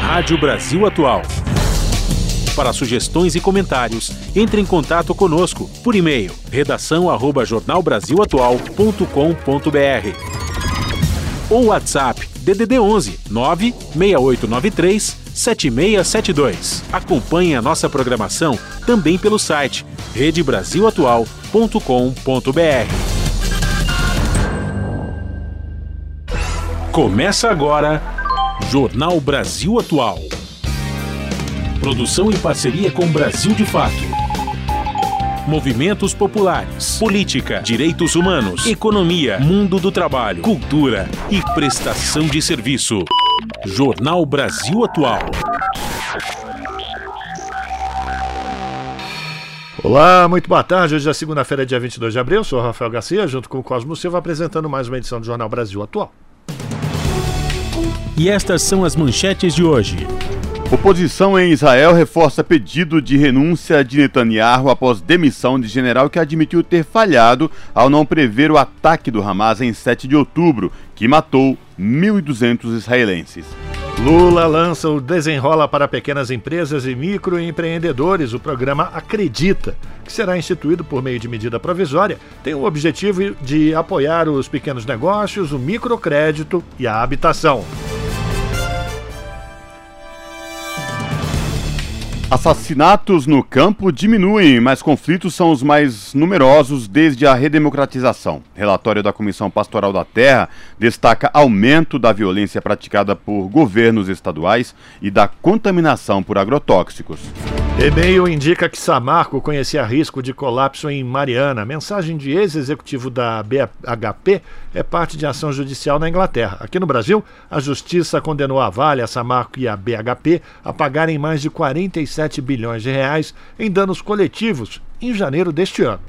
Rádio Brasil Atual. Para sugestões e comentários, entre em contato conosco por e-mail redação@jornalbrasilatual.com.br ou WhatsApp DDD 11 96893 7672. Acompanhe a nossa programação também pelo site redebrasilatual.com.br. Começa agora Jornal Brasil Atual. Produção em parceria com Brasil de Fato. Movimentos populares, política, direitos humanos, economia, mundo do trabalho, cultura e prestação de serviço. Jornal Brasil Atual. Olá, muito boa tarde. Hoje é segunda-feira, dia 22 de abril. Sou Rafael Garcia, junto com o Cosmo Silva, apresentando mais uma edição do Jornal Brasil Atual. E estas são as manchetes de hoje. Oposição em Israel reforça pedido de renúncia de Netanyahu após demissão de general que admitiu ter falhado ao não prever o ataque do Hamas em 7 de outubro, que matou 1.200 israelenses. Lula lança o Desenrola para Pequenas Empresas e Microempreendedores. O programa Acredita, que será instituído por meio de medida provisória, tem o objetivo de apoiar os pequenos negócios, o microcrédito e a habitação. Assassinatos no campo diminuem, mas conflitos são os mais numerosos desde a redemocratização. Relatório da Comissão Pastoral da Terra destaca aumento da violência praticada por governos estaduais e da contaminação por agrotóxicos. E-mail indica que Samarco conhecia risco de colapso em Mariana. Mensagem de ex-executivo da BHP é parte de ação judicial na Inglaterra. Aqui no Brasil, a Justiça condenou a Vale, a Samarco e a BHP a pagarem mais de 47 bilhões de reais em danos coletivos em janeiro deste ano.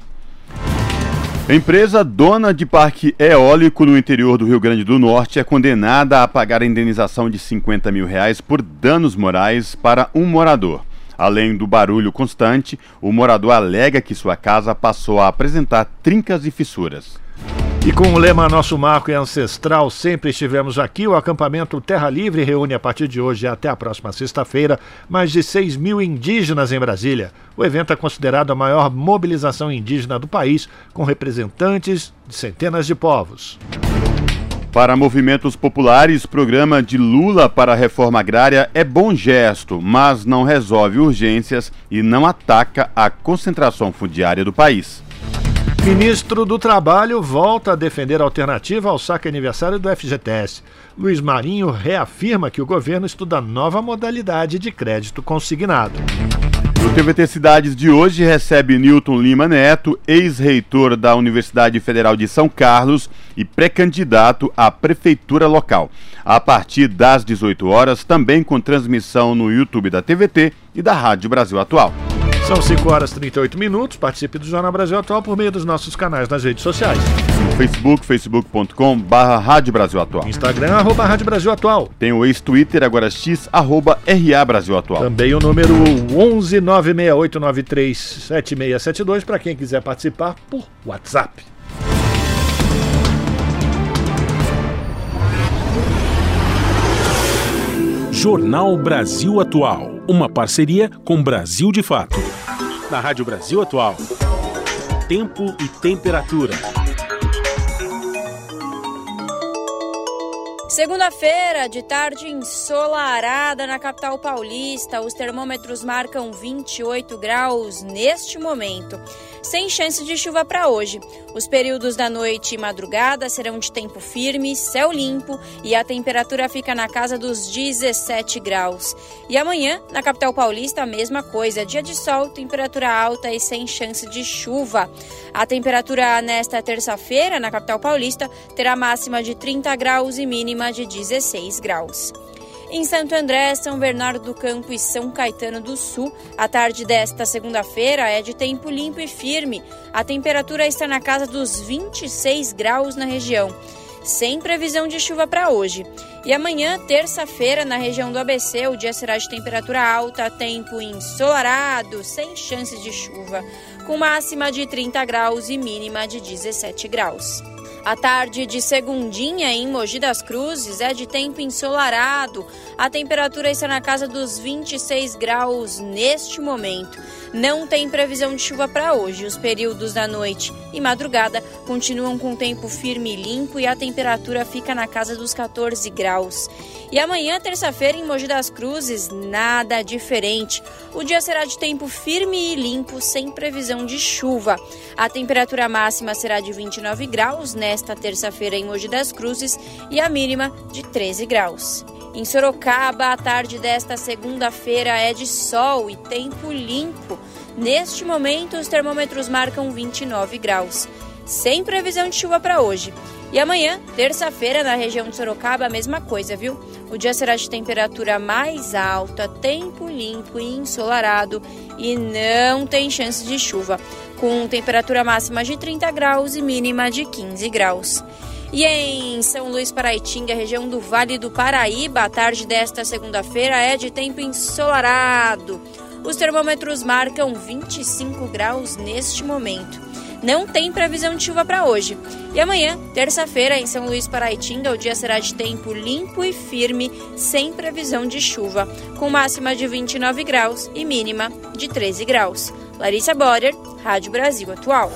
Empresa dona de parque eólico no interior do Rio Grande do Norte é condenada a pagar a indenização de R$50 mil por danos morais para um morador. Além do barulho constante, o morador alega que sua casa passou a apresentar trincas e fissuras. E com o lema Nosso Marco é Ancestral, sempre estivemos aqui, o acampamento Terra Livre reúne a partir de hoje e até a próxima sexta-feira mais de 6 mil indígenas em Brasília. O evento é considerado a maior mobilização indígena do país, com representantes de centenas de povos. Para movimentos populares, o programa de Lula para a reforma agrária é bom gesto, mas não resolve urgências e não ataca a concentração fundiária do país. Ministro do Trabalho volta a defender a alternativa ao saque aniversário do FGTS. Luiz Marinho reafirma que o governo estuda nova modalidade de crédito consignado. O TVT Cidades de hoje recebe Newton Lima Neto, ex-reitor da Universidade Federal de São Carlos e pré-candidato à prefeitura local. A partir das 18 horas, também com transmissão no YouTube da TVT e da Rádio Brasil Atual. São 5 horas e 38 minutos. Participe do Jornal Brasil Atual por meio dos nossos canais nas redes sociais. No Facebook, facebook.com/Rádio Brasil Atual. Instagram, @Rádio Brasil Atual. Tem o ex-Twitter, agora X, @RA Brasil Atual. Também o número 11 96893 7672 para quem quiser participar por WhatsApp. Jornal Brasil Atual, uma parceria com Brasil de Fato. Na Rádio Brasil Atual, tempo e temperatura. Segunda-feira, de tarde ensolarada na capital paulista. Os termômetros marcam 28 graus neste momento, sem chance de chuva para hoje. Os períodos da noite e madrugada serão de tempo firme, céu limpo e a temperatura fica na casa dos 17 graus. E amanhã, na capital paulista, a mesma coisa. Dia de sol, temperatura alta e sem chance de chuva. A temperatura nesta terça-feira, na capital paulista, terá máxima de 30 graus e mínima de 16 graus. Em Santo André, São Bernardo do Campo e São Caetano do Sul, a tarde desta segunda-feira é de tempo limpo e firme. A temperatura está na casa dos 26 graus na região, sem previsão de chuva para hoje. E amanhã, terça-feira, na região do ABC, o dia será de temperatura alta, tempo ensolarado, sem chances de chuva, com máxima de 30 graus e mínima de 17 graus. A tarde de segundinha em Mogi das Cruzes é de tempo ensolarado. A temperatura está na casa dos 26 graus neste momento. Não tem previsão de chuva para hoje. Os períodos da noite e madrugada continuam com tempo firme e limpo e a temperatura fica na casa dos 14 graus. E amanhã, terça-feira, em Mogi das Cruzes, nada diferente. O dia será de tempo firme e limpo, sem previsão de chuva. A temperatura máxima será de 29 graus nesta terça-feira em Mogi das Cruzes e a mínima de 13 graus. Em Sorocaba, a tarde desta segunda-feira é de sol e tempo limpo. Neste momento, os termômetros marcam 29 graus. Sem previsão de chuva para hoje. E amanhã, terça-feira, na região de Sorocaba, a mesma coisa, viu? O dia será de temperatura mais alta, tempo limpo e ensolarado e não tem chance de chuva, com temperatura máxima de 30 graus e mínima de 15 graus. E em São Luís Paraitinga, região do Vale do Paraíba, a tarde desta segunda-feira é de tempo ensolarado. Os termômetros marcam 25 graus neste momento. Não tem previsão de chuva para hoje. E amanhã, terça-feira, em São Luís Paraitinga, o dia será de tempo limpo e firme, sem previsão de chuva, com máxima de 29 graus e mínima de 13 graus. Larissa Borer, Rádio Brasil Atual.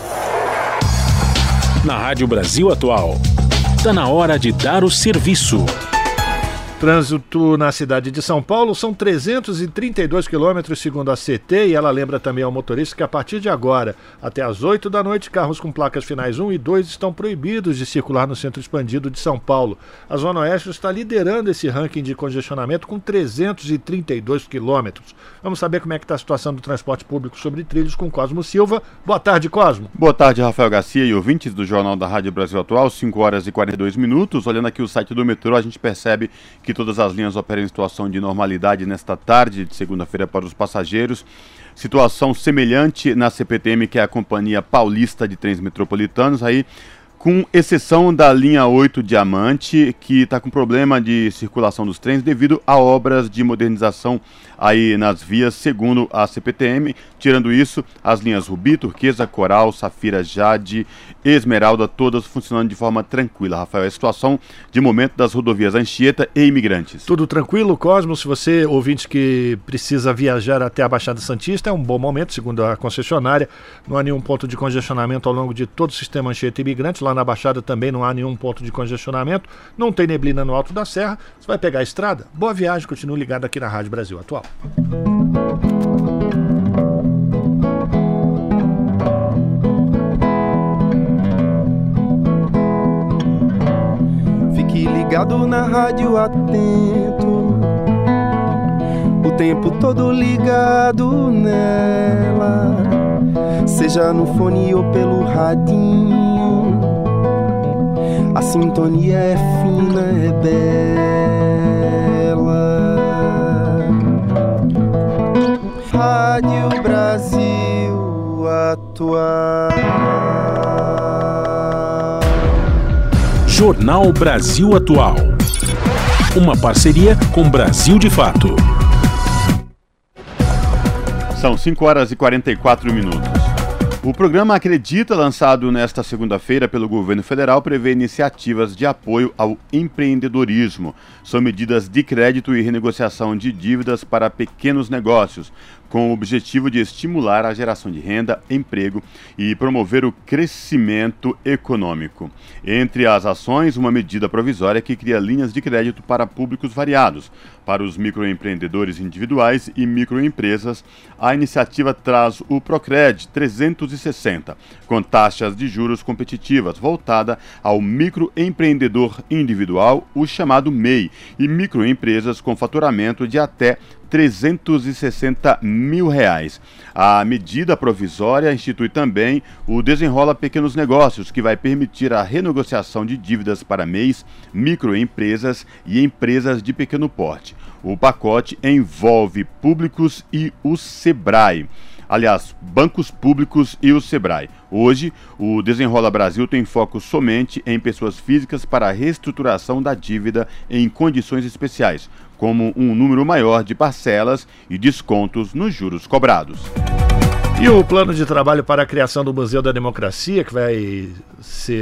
Na Rádio Brasil Atual, está na hora de dar o serviço. Trânsito na cidade de São Paulo são 332 quilômetros, segundo a CT, e ela lembra também ao motorista que a partir de agora, até às 8 da noite, carros com placas finais 1 e 2 estão proibidos de circular no centro expandido de São Paulo. A Zona Oeste está liderando esse ranking de congestionamento com 332 quilômetros. Vamos saber como é que está a situação do transporte público sobre trilhos com Cosmo Silva. Boa tarde, Cosmo. Boa tarde, Rafael Garcia e ouvintes do Jornal da Rádio Brasil Atual, 5 horas e 42 minutos. Olhando aqui o site do metrô, a gente percebe que todas as linhas operam em situação de normalidade nesta tarde de segunda-feira para os passageiros. Situação semelhante na CPTM, que é a Companhia Paulista de Trens Metropolitanos, aí com exceção da linha 8 Diamante, que está com problema de circulação dos trens devido a obras de modernização aí nas vias, segundo a CPTM. Tirando isso, as linhas Rubi, Turquesa, Coral, Safira, Jade, Esmeralda, todas funcionando de forma tranquila. Rafael, é a situação de momento das rodovias Anchieta e Imigrantes. Tudo tranquilo, Cosmo? Se você, ouvinte que precisa viajar até a Baixada Santista, é um bom momento, segundo a concessionária. Não há nenhum ponto de congestionamento ao longo de todo o sistema Anchieta e Imigrantes. Lá na Baixada também não há nenhum ponto de congestionamento. Não tem neblina no Alto da Serra. Você vai pegar a estrada? Boa viagem, continue ligado aqui na Rádio Brasil Atual. Fique ligado na rádio, atento, o tempo todo ligado nela, seja no fone ou pelo radinho, a sintonia é fina, é bela. Rádio Brasil Atual. Jornal Brasil Atual. Uma parceria com Brasil de Fato. São 5 horas e 44 minutos. O programa Acredita, lançado nesta segunda-feira pelo governo federal, prevê iniciativas de apoio ao empreendedorismo. São medidas de crédito e renegociação de dívidas para pequenos negócios, com o objetivo de estimular a geração de renda, emprego e promover o crescimento econômico. Entre as ações, uma medida provisória que cria linhas de crédito para públicos variados. Para os microempreendedores individuais e microempresas, a iniciativa traz o Procred 360, com taxas de juros competitivas, voltada ao microempreendedor individual, o chamado MEI, e microempresas com faturamento de até R$360 mil. A medida provisória institui também o Desenrola Pequenos Negócios, que vai permitir a renegociação de dívidas para MEIs, microempresas e empresas de pequeno porte. O pacote envolve públicos e o Sebrae. Aliás, bancos públicos e o Sebrae. Hoje, o Desenrola Brasil tem foco somente em pessoas físicas para a reestruturação da dívida em condições especiais, como um número maior de parcelas e descontos nos juros cobrados. E o plano de trabalho para a criação do Museu da Democracia, que vai ser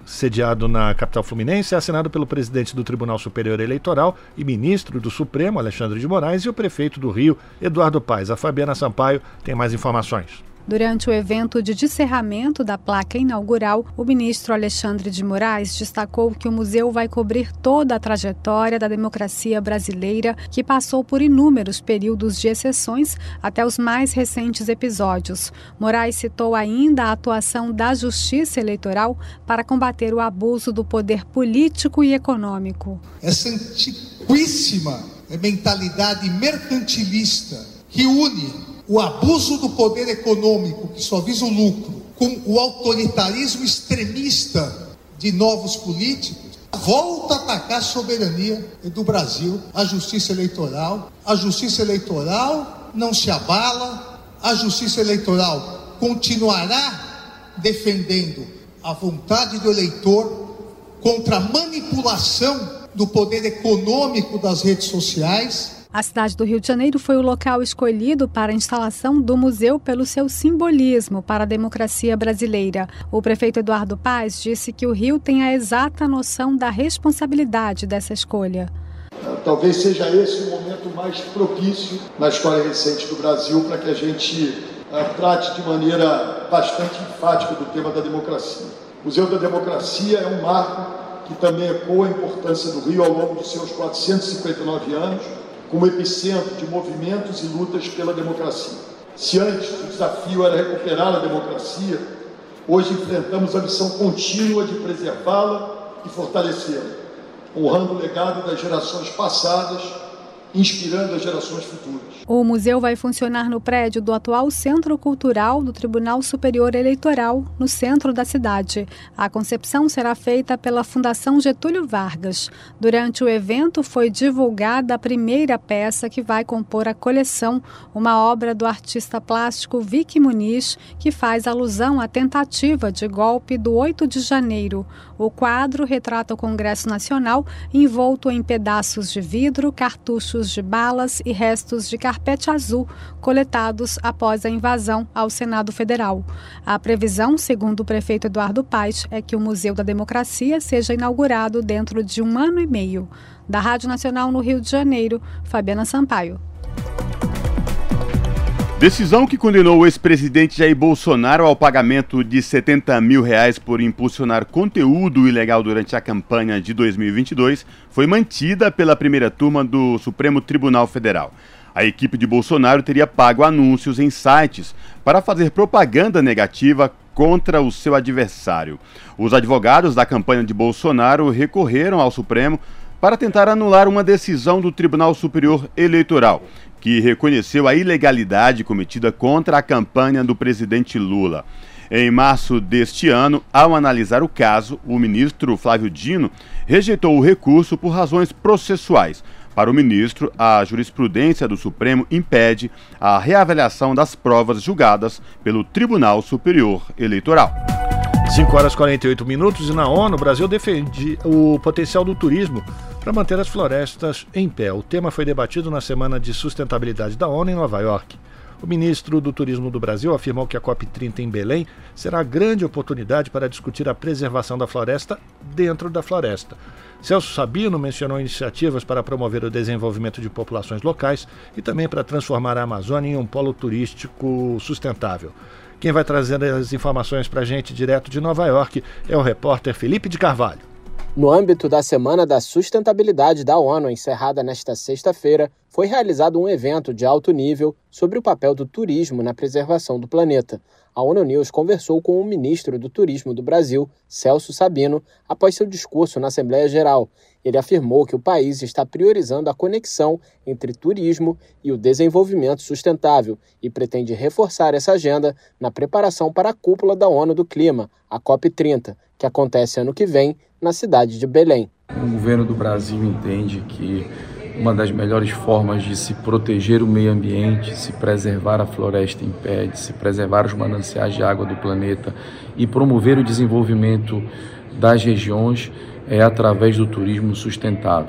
sediado na capital fluminense, é assinado pelo presidente do Tribunal Superior Eleitoral e ministro do Supremo, Alexandre de Moraes, e o prefeito do Rio, Eduardo Paes. A Fabiana Sampaio tem mais informações. Durante o evento de descerramento da placa inaugural, o ministro Alexandre de Moraes destacou que o museu vai cobrir toda a trajetória da democracia brasileira, que passou por inúmeros períodos de exceções até os mais recentes episódios. Moraes citou ainda a atuação da Justiça Eleitoral para combater o abuso do poder político e econômico. Essa antiquíssima mentalidade mercantilista que une o abuso do poder econômico, que só visa o lucro, com o autoritarismo extremista de novos políticos, volta a atacar a soberania do Brasil, a justiça eleitoral. A justiça eleitoral não se abala, a justiça eleitoral continuará defendendo a vontade do eleitor contra a manipulação do poder econômico das redes sociais. A cidade do Rio de Janeiro foi o local escolhido para a instalação do museu pelo seu simbolismo para a democracia brasileira. O prefeito Eduardo Paes disse que o Rio tem a exata noção da responsabilidade dessa escolha. Talvez seja esse o momento mais propício na história recente do Brasil para que a gente trate de maneira bastante enfática do tema da democracia. O Museu da Democracia é um marco que também ecoa a importância do Rio ao longo de seus 459 anos, como epicentro de movimentos e lutas pela democracia. Se antes o desafio era recuperar a democracia, hoje enfrentamos a missão contínua de preservá-la e fortalecê-la, honrando o legado das gerações passadas, inspirando as gerações futuras. O museu vai funcionar no prédio do atual Centro Cultural do Tribunal Superior Eleitoral, no centro da cidade. A concepção será feita pela Fundação Getúlio Vargas. Durante o evento foi divulgada a primeira peça que vai compor a coleção, uma obra do artista plástico Vicky Muniz, que faz alusão à tentativa de golpe do 8 de janeiro. O quadro retrata o Congresso Nacional envolto em pedaços de vidro, cartuchos de balas e restos de carpete azul coletados após a invasão ao Senado Federal. A previsão, segundo o prefeito Eduardo Paes, é que o Museu da Democracia seja inaugurado dentro de 1 ano e meio. Da Rádio Nacional no Rio de Janeiro, Fabiana Sampaio. Decisão que condenou o ex-presidente Jair Bolsonaro ao pagamento de R$70 mil por impulsionar conteúdo ilegal durante a campanha de 2022 foi mantida pela primeira turma do Supremo Tribunal Federal. A equipe de Bolsonaro teria pago anúncios em sites para fazer propaganda negativa contra o seu adversário. Os advogados da campanha de Bolsonaro recorreram ao Supremo para tentar anular uma decisão do Tribunal Superior Eleitoral, que reconheceu a ilegalidade cometida contra a campanha do presidente Lula. Em março deste ano, ao analisar o caso, o ministro Flávio Dino rejeitou o recurso por razões processuais. Para o ministro, a jurisprudência do Supremo impede a reavaliação das provas julgadas pelo Tribunal Superior Eleitoral. 5h48 e na ONU, o Brasil defende o potencial do turismo para manter as florestas em pé. O tema foi debatido na Semana de Sustentabilidade da ONU em Nova York. O ministro do Turismo do Brasil afirmou que a COP30 em Belém será a grande oportunidade para discutir a preservação da floresta dentro da floresta. Celso Sabino mencionou iniciativas para promover o desenvolvimento de populações locais e também para transformar a Amazônia em um polo turístico sustentável. Quem vai trazer as informações para a gente direto de Nova York é o repórter Felipe de Carvalho. No âmbito da Semana da Sustentabilidade da ONU, encerrada nesta sexta-feira, foi realizado um evento de alto nível sobre o papel do turismo na preservação do planeta. A ONU News conversou com o ministro do Turismo do Brasil, Celso Sabino, após seu discurso na Assembleia Geral. Ele afirmou que o país está priorizando a conexão entre turismo e o desenvolvimento sustentável e pretende reforçar essa agenda na preparação para a cúpula da ONU do Clima, a COP30, que acontece ano que vem na cidade de Belém. O governo do Brasil entende que uma das melhores formas de se proteger o meio ambiente, se preservar a floresta em pé, de se preservar os mananciais de água do planeta e promover o desenvolvimento das regiões é através do turismo sustentável.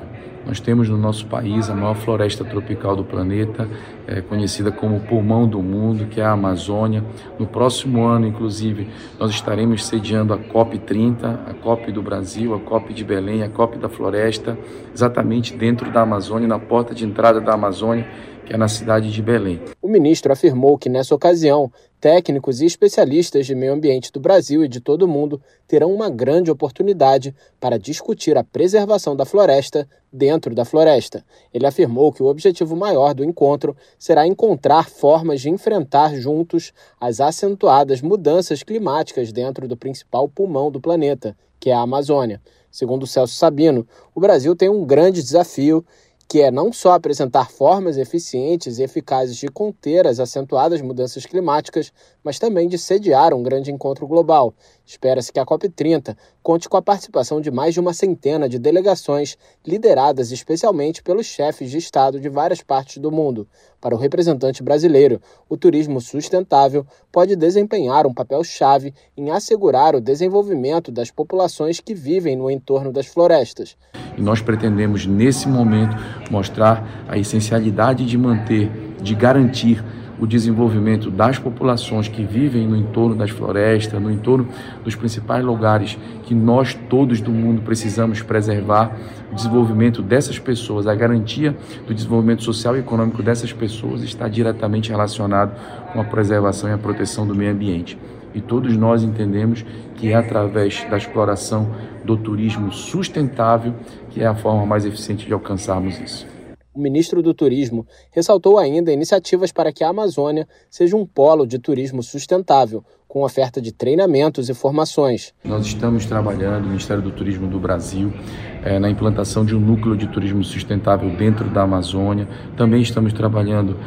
Nós temos no nosso país a maior floresta tropical do planeta, conhecida como pulmão do mundo, que é a Amazônia. No próximo ano, inclusive, nós estaremos sediando a COP30, a COP do Brasil, a COP de Belém, a COP da Floresta, exatamente dentro da Amazônia, na porta de entrada da Amazônia, que é na cidade de Belém. O ministro afirmou que, nessa ocasião, técnicos e especialistas de meio ambiente do Brasil e de todo o mundo terão uma grande oportunidade para discutir a preservação da floresta dentro da floresta. Ele afirmou que o objetivo maior do encontro será encontrar formas de enfrentar juntos as acentuadas mudanças climáticas dentro do principal pulmão do planeta, que é a Amazônia. Segundo Celso Sabino, o Brasil tem um grande desafio, que é não só apresentar formas eficientes e eficazes de conter as acentuadas mudanças climáticas, mas também de sediar um grande encontro global. Espera-se que a COP30 conte com a participação de mais de 100 de delegações, lideradas especialmente pelos chefes de Estado de várias partes do mundo. Para o representante brasileiro, o turismo sustentável pode desempenhar um papel-chave em assegurar o desenvolvimento das populações que vivem no entorno das florestas. E nós pretendemos, nesse momento, mostrar a essencialidade de manter, de garantir o desenvolvimento das populações que vivem no entorno das florestas, no entorno dos principais lugares que nós todos do mundo precisamos preservar, o desenvolvimento dessas pessoas, a garantia do desenvolvimento social e econômico dessas pessoas está diretamente relacionado com a preservação e a proteção do meio ambiente. E todos nós entendemos que é através da exploração do turismo sustentável que é a forma mais eficiente de alcançarmos isso. O ministro do Turismo ressaltou ainda iniciativas para que a Amazônia seja um polo de turismo sustentável, com oferta de treinamentos e formações. Nós estamos trabalhando, o Ministério do Turismo do Brasil, na implantação de um núcleo de turismo sustentável dentro da Amazônia. Também estamos trabalhando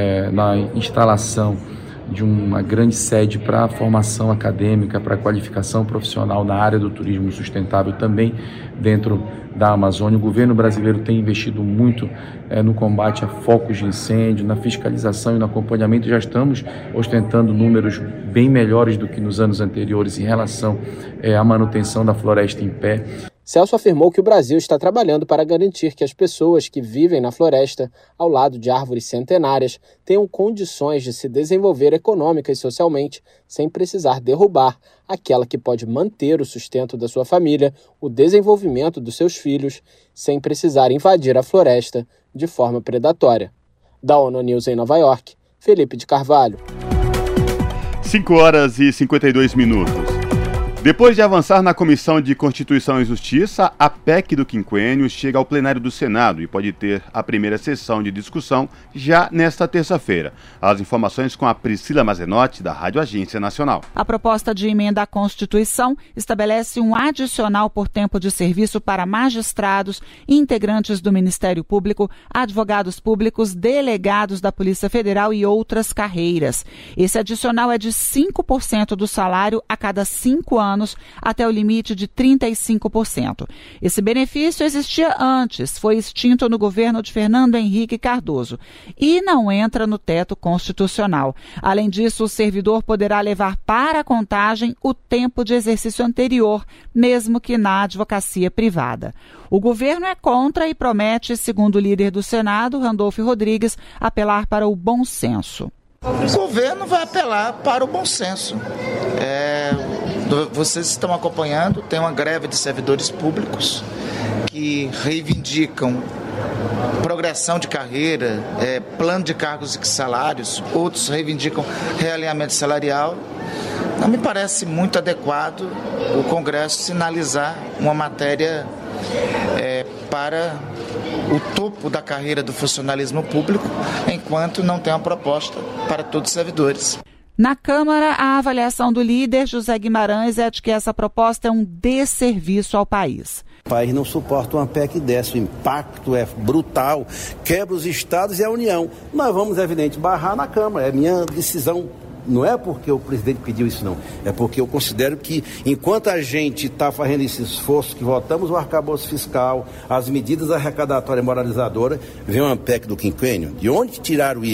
na instalação de uma grande sede para a formação acadêmica, para a qualificação profissional na área do turismo sustentável, também dentro da Amazônia. O governo brasileiro tem investido muito no combate a focos de incêndio, na fiscalização e no acompanhamento. Já estamos ostentando números bem melhores do que nos anos anteriores em relação à manutenção da floresta em pé. Celso afirmou que o Brasil está trabalhando para garantir que as pessoas que vivem na floresta, ao lado de árvores centenárias, tenham condições de se desenvolver econômica e socialmente, sem precisar derrubar aquela que pode manter o sustento da sua família, o desenvolvimento dos seus filhos, sem precisar invadir a floresta de forma predatória. Da ONU News em Nova York, Felipe de Carvalho. 5h52. Depois de avançar na Comissão de Constituição e Justiça, a PEC do quinquênio chega ao plenário do Senado e pode ter a primeira sessão de discussão já nesta terça-feira. As informações com a Priscila Mazenotti, da Rádio Agência Nacional. A proposta de emenda à Constituição estabelece um adicional por tempo de serviço para magistrados, integrantes do Ministério Público, advogados públicos, delegados da Polícia Federal e outras carreiras. Esse adicional é de 5% do salário a cada 5 anos, até o limite de 35%. Esse benefício existia antes, foi extinto no governo de Fernando Henrique Cardoso e não entra no teto constitucional. Além disso, o servidor poderá levar para a contagem o tempo de exercício anterior, mesmo que na advocacia privada. O governo é contra e promete, segundo o líder do Senado, Randolfo Rodrigues, apelar para o bom senso. O governo vai apelar para o bom senso. Vocês estão acompanhando, tem uma greve de servidores públicos que reivindicam progressão de carreira, plano de cargos e salários, outros reivindicam realinhamento salarial. Não me parece muito adequado o Congresso sinalizar uma matéria para o topo da carreira do funcionalismo público, enquanto não tem uma proposta para todos os servidores. Na Câmara, a avaliação do líder, José Guimarães, é de que essa proposta é um desserviço ao país. O país não suporta uma PEC dessa, o impacto é brutal, quebra os estados e a União. Nós vamos, evidente, barrar na Câmara, é minha decisão. Não é porque o presidente pediu isso, não. É porque eu considero que, enquanto a gente está fazendo esse esforço, que votamos o arcabouço fiscal, as medidas arrecadatórias e moralizadoras, vem uma PEC do quinquênio. De onde tiraram isso?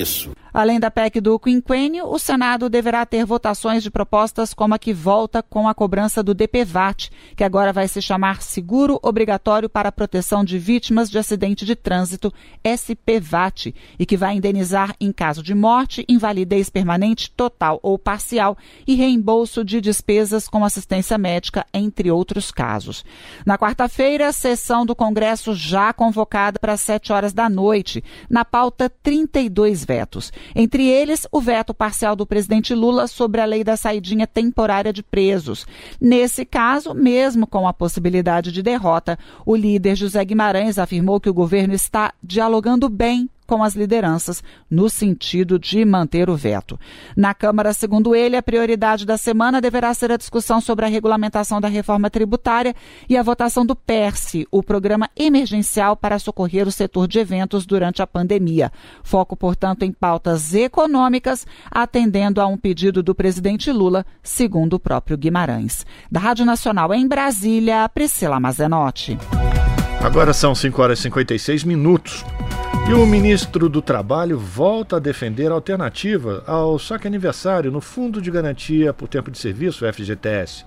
Além da PEC do quinquênio, o Senado deverá ter votações de propostas como a que volta com a cobrança do DPVAT, que agora vai se chamar Seguro Obrigatório para a Proteção de Vítimas de Acidente de Trânsito, SPVAT, e que vai indenizar em caso de morte, invalidez permanente total ou parcial e reembolso de despesas com assistência médica, entre outros casos. Na quarta-feira, a sessão do Congresso já convocada para as 7 horas da noite. Na pauta, 32 vetos. Entre eles, o veto parcial do presidente Lula sobre a lei da saidinha temporária de presos. Nesse caso, mesmo com a possibilidade de derrota, o líder José Guimarães afirmou que o governo está dialogando bem com as lideranças, no sentido de manter o veto. Na Câmara, segundo ele, a prioridade da semana deverá ser a discussão sobre a regulamentação da reforma tributária e a votação do PERSE, o Programa Emergencial para socorrer o setor de eventos durante a pandemia. Foco, portanto, em pautas econômicas, atendendo a um pedido do presidente Lula, segundo o próprio Guimarães. Da Rádio Nacional em Brasília, Priscila Mazenotti. Agora são 5h56. E o ministro do Trabalho volta a defender a alternativa ao saque aniversário no Fundo de Garantia por Tempo de Serviço, FGTS.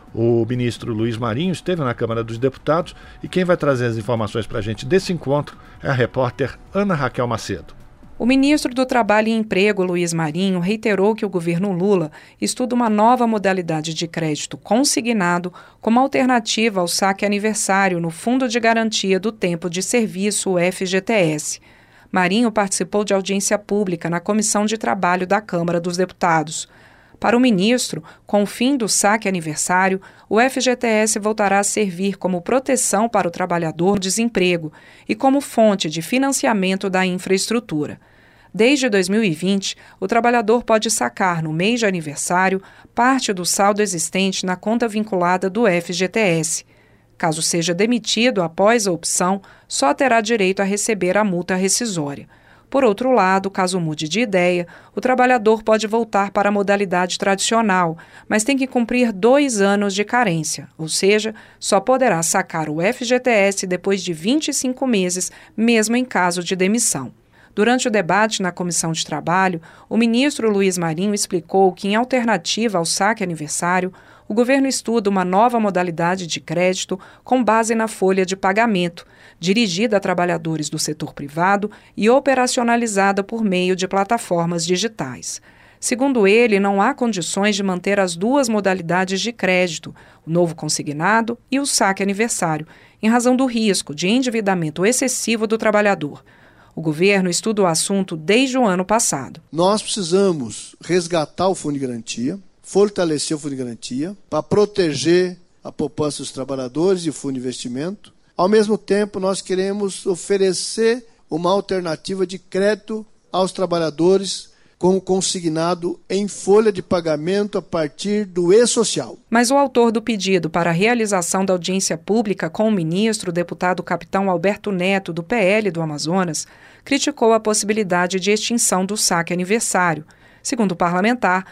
O ministro Luiz Marinho esteve na Câmara dos Deputados e quem vai trazer as informações para a gente desse encontro é a repórter Ana Raquel Macedo. O ministro do Trabalho e Emprego, Luiz Marinho, reiterou que o governo Lula estuda uma nova modalidade de crédito consignado como alternativa ao saque aniversário no Fundo de Garantia do Tempo de Serviço, o FGTS. Marinho participou de audiência pública na Comissão de Trabalho da Câmara dos Deputados. Para o ministro, com o fim do saque aniversário, o FGTS voltará a servir como proteção para o trabalhador no desemprego e como fonte de financiamento da infraestrutura. Desde 2020, o trabalhador pode sacar no mês de aniversário parte do saldo existente na conta vinculada do FGTS. Caso seja demitido após a opção, só terá direito a receber a multa rescisória. Por outro lado, caso mude de ideia, o trabalhador pode voltar para a modalidade tradicional, mas tem que cumprir 2 anos de carência, ou seja, só poderá sacar o FGTS depois de 25 meses, mesmo em caso de demissão. Durante o debate na Comissão de Trabalho, o ministro Luiz Marinho explicou que, em alternativa ao saque aniversário, o governo estuda uma nova modalidade de crédito com base na folha de pagamento, dirigida a trabalhadores do setor privado e operacionalizada por meio de plataformas digitais. Segundo ele, não há condições de manter as duas modalidades de crédito, o novo consignado e o saque aniversário, em razão do risco de endividamento excessivo do trabalhador. O governo estuda o assunto desde o ano passado. Nós precisamos resgatar o Fundo de Garantia, fortalecer o Fundo de Garantia para proteger a poupança dos trabalhadores e o Fundo de Investimento. Ao mesmo tempo, nós queremos oferecer uma alternativa de crédito aos trabalhadores com consignado em folha de pagamento a partir do e-social. Mas o autor do pedido para a realização da audiência pública com o ministro, o deputado capitão Alberto Neto, do PL do Amazonas, criticou a possibilidade de extinção do saque aniversário. Segundo o parlamentar,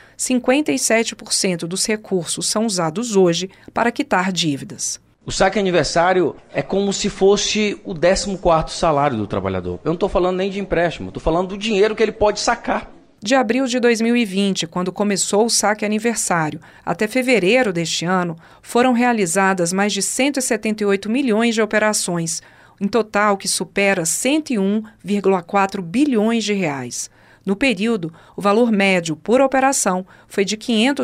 57% dos recursos são usados hoje para quitar dívidas. O saque aniversário é como se fosse o 14º salário do trabalhador. Eu não estou falando nem de empréstimo, estou falando do dinheiro que ele pode sacar. De abril de 2020, quando começou o saque aniversário, até fevereiro deste ano, foram realizadas mais de 178 milhões de operações, em total que supera 101,4 bilhões de reais. No período, o valor médio por operação foi de R$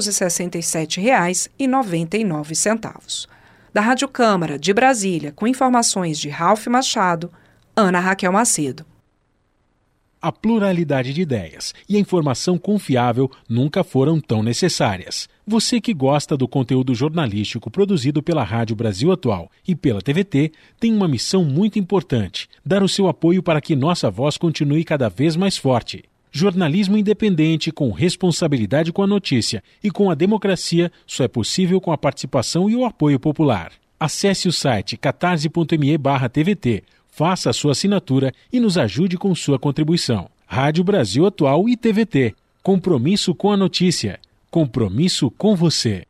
567,99. Da Rádio Câmara de Brasília, com informações de Ralph Machado, Ana Raquel Macedo. A pluralidade de ideias e a informação confiável nunca foram tão necessárias. Você que gosta do conteúdo jornalístico produzido pela Rádio Brasil Atual e pela TVT tem uma missão muito importante: dar o seu apoio para que nossa voz continue cada vez mais forte. Jornalismo independente, com responsabilidade com a notícia e com a democracia, só é possível com a participação e o apoio popular. Acesse o site catarse.me/TVT, faça a sua assinatura e nos ajude com sua contribuição. Rádio Brasil Atual e TVT. Compromisso com a notícia. Compromisso com você.